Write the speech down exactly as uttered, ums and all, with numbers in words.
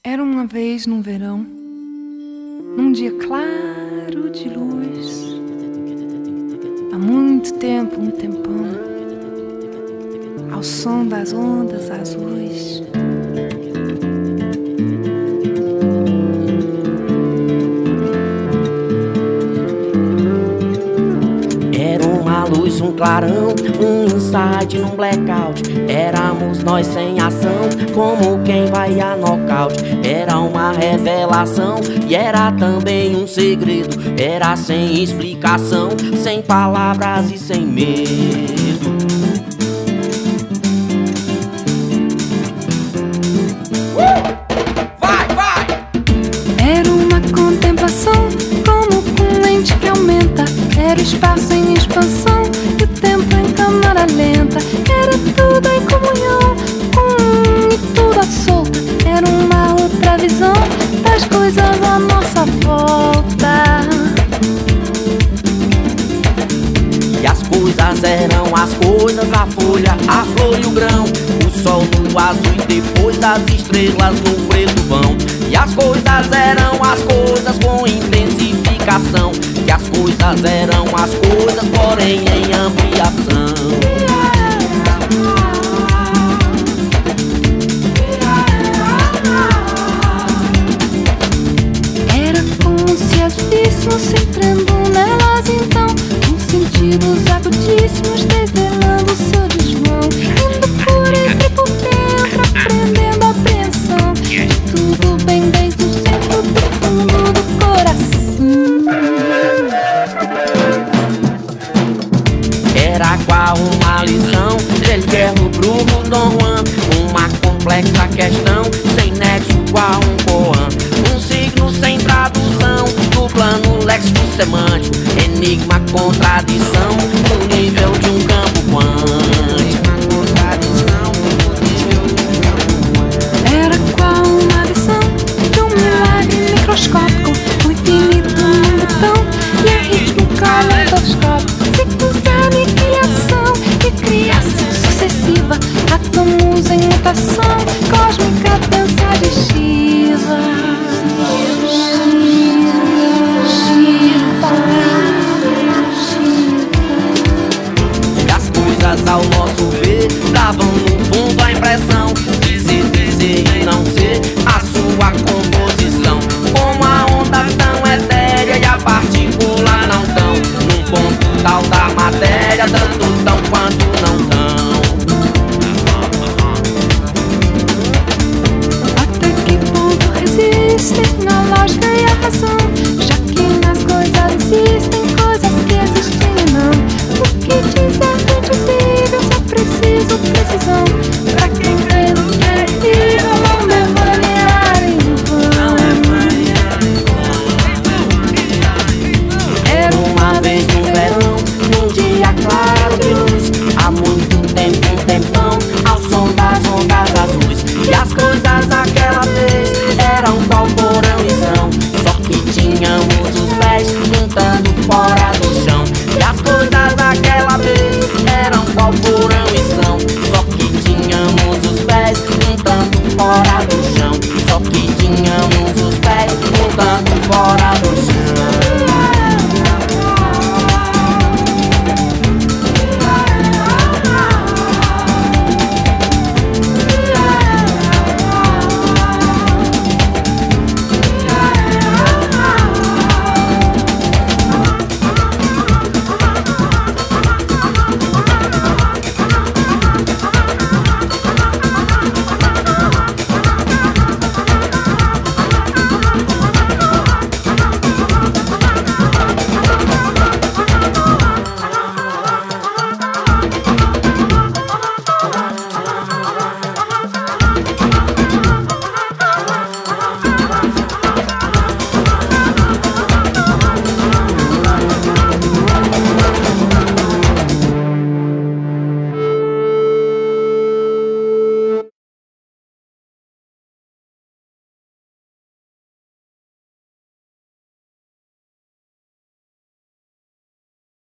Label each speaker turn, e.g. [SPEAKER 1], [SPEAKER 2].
[SPEAKER 1] Era uma vez num verão, num dia claro de luz, há muito tempo, um tempão, ao som das ondas azuis.
[SPEAKER 2] Era uma luz, um clarão, um insight num blackout. Éramos nós sem ação, como quem vai a nocaute. Era uma revelação e era também um segredo. Era sem explicação, sem palavras e sem medo.
[SPEAKER 1] Vai, vai! Era uma contemplação, como com lente que aumenta. Era o espaço em expansão e o tempo em câmara lenta. Era tudo em comunhão, com um e tudo à solta. Era uma outra visão das coisas à nossa volta.
[SPEAKER 2] E as coisas eram as coisas, a folha, a flor e o grão, o sol no azul e depois as estrelas no preto vão. E as coisas eram as coisas com intensificação. E as coisas eram as coisas, porém em ampliação.
[SPEAKER 1] Era como se as víssemos entrando nelas então, com sentidos agudíssimos desvelando seu desvão, indo por entre por dentro, aprendendo a apreensão de tudo bem desde o centro do fundo do coração.
[SPEAKER 2] Era qual uma lição del Hierro Bruno Dom Juan, uma complexa questão sem nexo qual um koan, um signo sem tradução, no plano léxico semântico, enigma contra